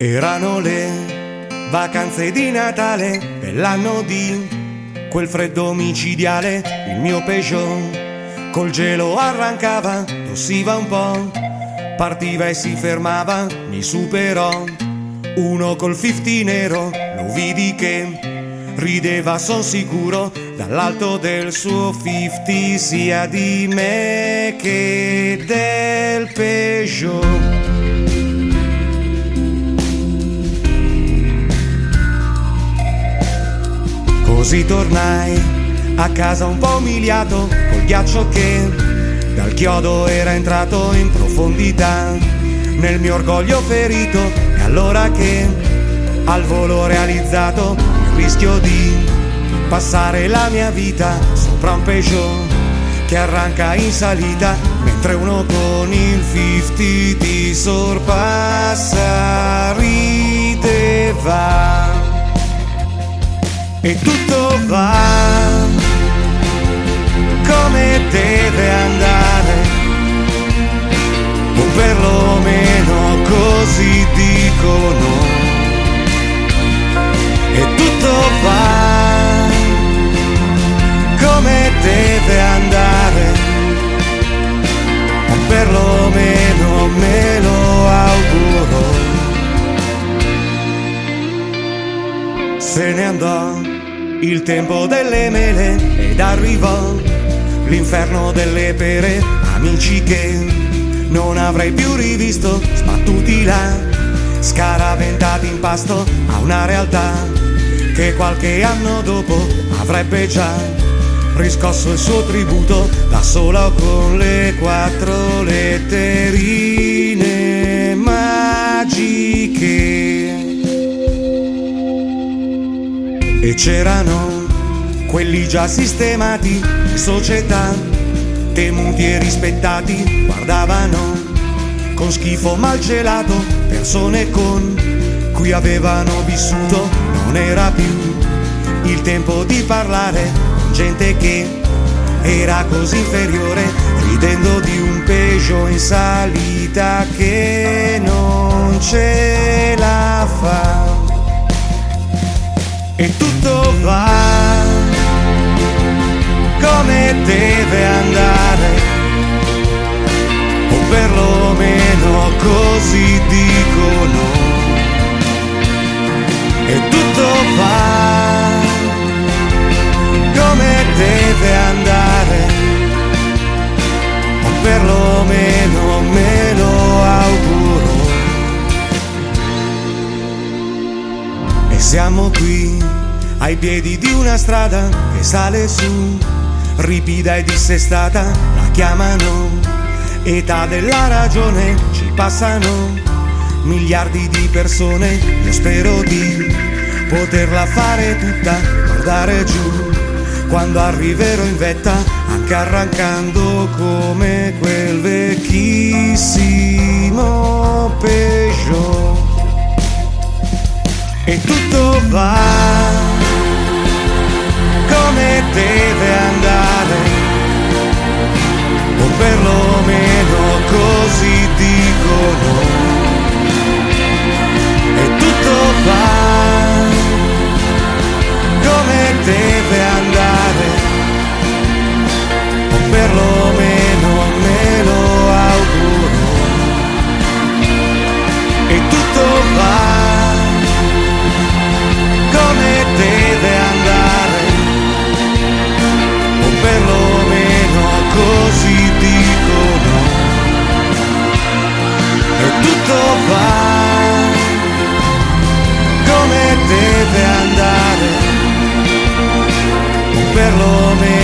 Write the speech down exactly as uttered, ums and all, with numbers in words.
Erano le vacanze di Natale dell'anno di quel freddo micidiale. Il mio Peugeot col gelo arrancava, tossiva un po', partiva e si fermava, mi superò uno col cinquanta nero, lo vidi che rideva, son sicuro, dall'alto del suo cinquanta, sia di me che del Peugeot. Così tornai a casa un po' umiliato, col ghiaccio che dal chiodo era entrato in profondità, nel mio orgoglio ferito. E allora che al volo realizzato il rischio di passare la mia vita sopra un Peugeot che arranca in salita, mentre uno con il cinquanta ti sorpassa, rideva. E tutto va come deve andare, o perlomeno così dicono. E tutto va come deve andare, o perlomeno me lo auguro. Se ne andò il tempo delle mele ed arrivò l'inferno delle pere, amici che non avrei più rivisto, sbattuti là, scaraventati in pasto a una realtà che qualche anno dopo avrebbe già riscosso il suo tributo, da sola o con le quattro letterine magiche. E c'erano quelli già sistemati in società, temuti e rispettati, guardavano con schifo malcelato persone con cui avevano vissuto. Non era più il tempo di parlare con gente che era così inferiore, ridendo di un Peugeot in salita che non ce la fa. E tutto va come deve andare, o perlomeno così dicono. E tutto va come deve andare, o perlomeno me lo auguro. E siamo qui ai piedi di una strada che sale su, ripida e dissestata, la chiamano età della ragione. Ci passano miliardi di persone, io spero di poterla fare tutta, guardare giù quando arriverò in vetta, anche arrancando come quel vecchissimo Peugeot. E tutto va come deve andare, o perlomeno così dicono. E tutto va come deve andare, o perlomeno me lo auguro. E tutto va come deve andare, o perlomeno così dicono. E tutto va come deve andare, o perlomeno